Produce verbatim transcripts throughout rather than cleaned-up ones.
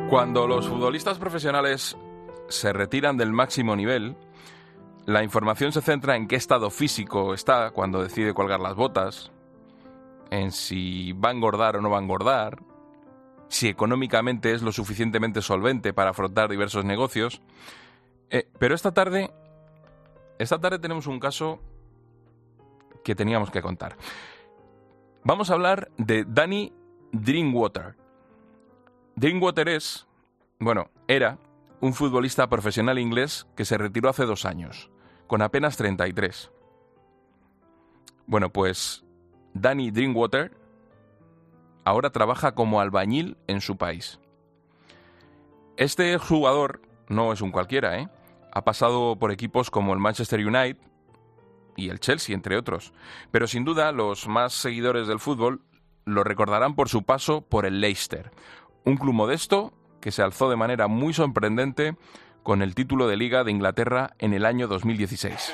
Cuando los futbolistas profesionales se retiran del máximo nivel, la información se centra en qué estado físico está cuando decide colgar las botas, en si va a engordar o no va a engordar, si económicamente es lo suficientemente solvente para afrontar diversos negocios. Eh, pero esta tarde, esta tarde tenemos un caso que teníamos que contar. Vamos a hablar de Danny Drinkwater. Drinkwater es, bueno, era un futbolista profesional inglés que se retiró hace dos años, con apenas treinta y tres. Bueno, pues Danny Drinkwater ahora trabaja como albañil en su país. Este jugador no es un cualquiera, ¿eh? Ha pasado por equipos como el Manchester United y el Chelsea, entre otros. Pero sin duda, los más seguidores del fútbol lo recordarán por su paso por el Leicester, un club modesto que se alzó de manera muy sorprendente con el título de Liga de Inglaterra en el año dos mil dieciséis.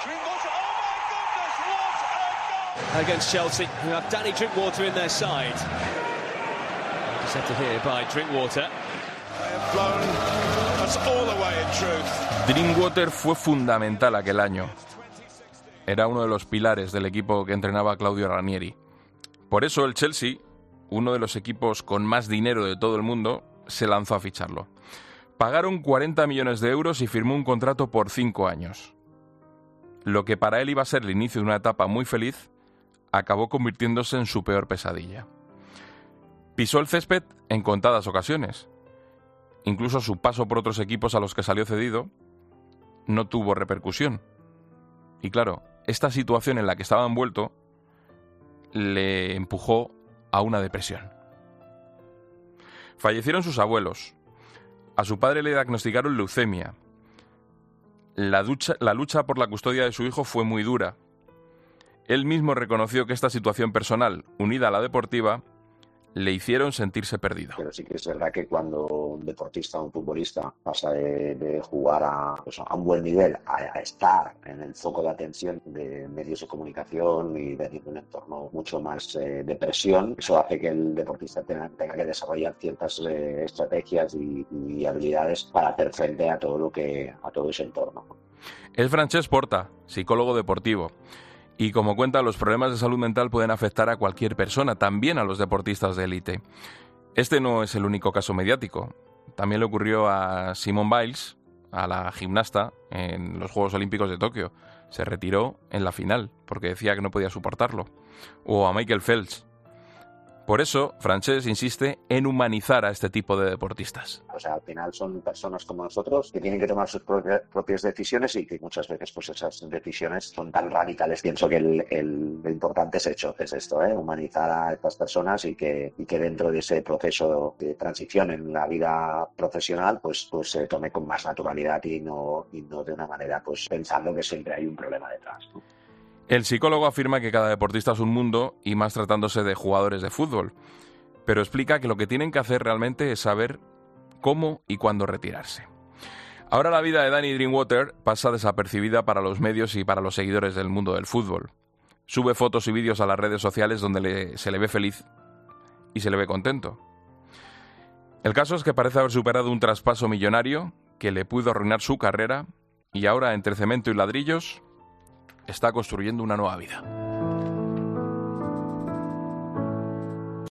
Against Chelsea, who have Danny Drinkwater in their side. Intercepted here by Drinkwater. That's all the way in truth. Drinkwater fue fundamental aquel año. Era uno de los pilares del equipo que entrenaba Claudio Ranieri. Por eso el Chelsea, uno de los equipos con más dinero de todo el mundo, se lanzó a ficharlo. Pagaron cuarenta millones de euros y firmó un contrato por cinco años. Lo que para él iba a ser el inicio de una etapa muy feliz, acabó convirtiéndose en su peor pesadilla. Pisó el césped en contadas ocasiones. Incluso su paso por otros equipos a los que salió cedido no tuvo repercusión. Y claro, esta situación en la que estaba envuelto le empujó a una depresión. Fallecieron sus abuelos. A su padre le diagnosticaron leucemia. La, ducha, la lucha por la custodia de su hijo fue muy dura. Él mismo reconoció que esta situación personal, unida a la deportiva, le hicieron sentirse perdido. Pero sí que es verdad que cuando un deportista o un futbolista pasa de, de jugar a, pues a un buen nivel a, a estar en el foco de atención de medios de comunicación y de un entorno mucho más eh, de presión, eso hace que el deportista tenga, tenga que desarrollar ciertas eh, estrategias y, y habilidades para hacer frente a todo lo que a todo ese entorno. Es Francesc Porta, psicólogo deportivo. Y como cuenta, los problemas de salud mental pueden afectar a cualquier persona, también a los deportistas de élite. Este no es el único caso mediático. También le ocurrió a Simone Biles, a la gimnasta, en los Juegos Olímpicos de Tokio. Se retiró en la final porque decía que no podía soportarlo. O a Michael Phelps. Por eso, Francesc insiste en humanizar a este tipo de deportistas. O sea, al final son personas como nosotros que tienen que tomar sus propias decisiones y que muchas veces pues esas decisiones son tan radicales. Pienso que el, el, lo importante es hecho, es esto, ¿eh? Humanizar a estas personas y que, y que dentro de ese proceso de transición en la vida profesional pues, pues se tome con más naturalidad y no, y no de una manera pues pensando que siempre hay un problema detrás, ¿no? El psicólogo afirma que cada deportista es un mundo, y más tratándose de jugadores de fútbol, pero explica que lo que tienen que hacer realmente es saber cómo y cuándo retirarse. Ahora la vida de Danny Drinkwater pasa desapercibida para los medios y para los seguidores del mundo del fútbol. Sube fotos y vídeos a las redes sociales donde le, se le ve feliz y se le ve contento. El caso es que parece haber superado un traspaso millonario que le pudo arruinar su carrera y ahora, entre cemento y ladrillos, está construyendo una nueva vida.